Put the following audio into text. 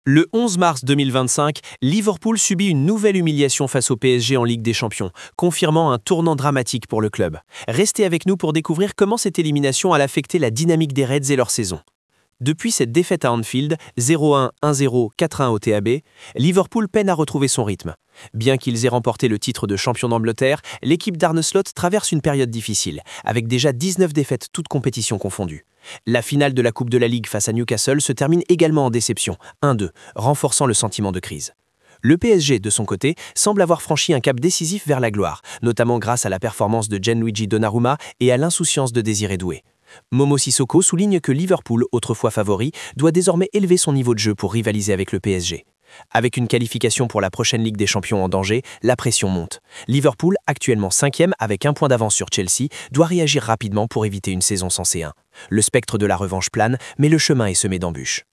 Le 11 mars 2025, Liverpool subit une nouvelle humiliation face au PSG en Ligue des Champions, confirmant un tournant dramatique pour le club. Restez avec nous pour découvrir comment cette élimination a affecté la dynamique des Reds et leur saison. Depuis cette défaite à Anfield, 0-1, 1-0, 4-1 au TAB, Liverpool peine à retrouver son rythme. Bien qu'ils aient remporté le titre de champion d'Angleterre, l'équipe d'Arne Slot traverse une période difficile, avec déjà 19 défaites toutes compétitions confondues. La finale de la Coupe de la Ligue face à Newcastle se termine également en déception, 1-2, renforçant le sentiment de crise. Le PSG, de son côté, semble avoir franchi un cap décisif vers la gloire, notamment grâce à la performance de Gianluigi Donnarumma et à l'insouciance de Désiré Doué. Momo Sissoko souligne que Liverpool, autrefois favori, doit désormais élever son niveau de jeu pour rivaliser avec le PSG. Avec une qualification pour la prochaine Ligue des Champions en danger, la pression monte. Liverpool, actuellement 5e avec un point d'avance sur Chelsea, doit réagir rapidement pour éviter une saison sans C1. Le spectre de la revanche plane, mais le chemin est semé d'embûches.